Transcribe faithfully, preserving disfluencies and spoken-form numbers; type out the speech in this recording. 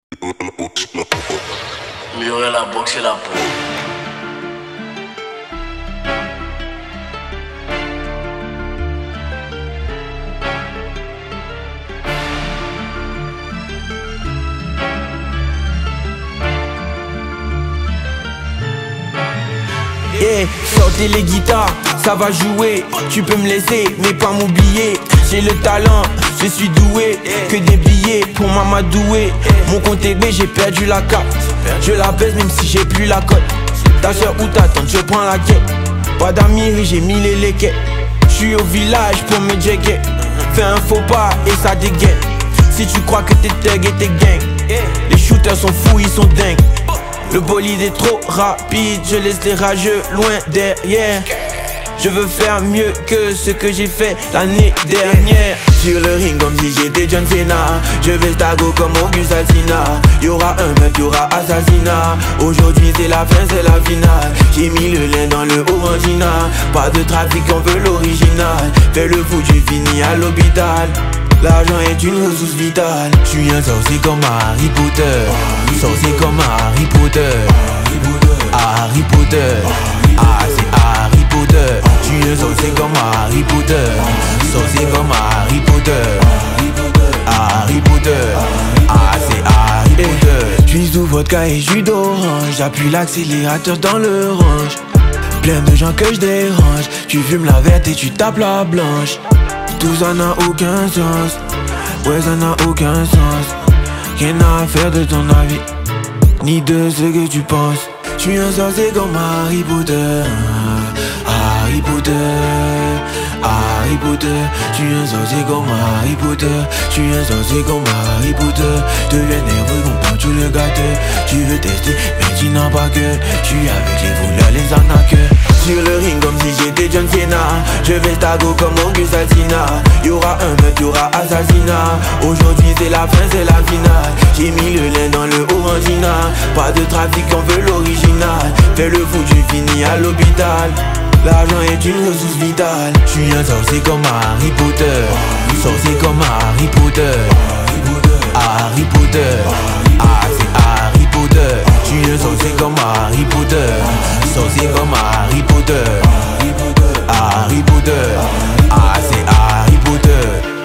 Améliorer la boxe et la peau. Yeah, sortez les guitares, ça va jouer. Tu peux me laisser, mais pas m'oublier. J'ai le talent, je suis doué. Que des billets pour m'amadouer. Mon compte est B, j'ai perdu la carte. Je la baisse même si j'ai plus la cote. Ta soeur ou ta tante, je prends la quête. Pas d'amis, j'ai mis les léquets. J'suis au village pour me jagger. Fais un faux pas et ça dégaine. Si tu crois que t'es thug et t'es gang, les shooters sont fous, ils sont dingues. Le bolide est trop rapide, je laisse les rageux loin derrière. Je veux faire mieux que ce que j'ai fait l'année dernière. Sur le ring comme si j'étais John Cena. Je vais stago comme Auguste Alsina. Y'aura un meuf, y'aura assassinat. Aujourd'hui c'est la fin, c'est la finale. J'ai mis le lin dans le orangina. Pas de trafic, on veut l'original. Fais le fou, tu finis à l'hôpital. L'argent est une ressource vitale. J'suis un sorcier comme Harry Potter. Sorcier comme Harry Potter. Harry Potter. Ah c'est Harry Potter. J'suis un sorcier comme Harry Potter. Sorcier comme Harry Potter. Harry Potter. Ah c'est Harry Potter. J'suis sous vodka et jus d'orange. J'appuie l'accélérateur dans le range. Plein de gens que j'dérange. Tu fumes la verte et tu tapes la blanche. Tout ça n'a aucun sens. Ouais ça n'a aucun sens. Rien à faire de ton avis, ni de ce que tu penses. J'suis un sorcier comme Harry Potter. Harry Potter. Harry Potter. J'suis un sorcier comme Harry Potter. J'suis un sorcier comme Harry Potter. Deviens nerveux, comprends tu le gâtes. Tu veux tester, mais tu n'as pas que. J'suis avec les voleurs, les arnaqueurs. Sur le ring comme si j'étais John Cena. Je vais stago comme Auguste Alsina. Y'aura un meuf, y'aura assassinat. Aujourd'hui c'est la fin, c'est la finale. J'ai mis le lin dans le orangina. Pas de trafic, on veut l'original. Fais le fou, tu finis à l'hôpital. L'argent est une ressource vitale. J'suis un sorcier comme Harry Potter. Sorcier comme Harry Potter. Harry Potter. Ah c'est Harry Potter. J'suis un sorcier comme Harry Potter. Sorcier comme Harry Potter. Harry Potter. Ah c'est Harry Potter.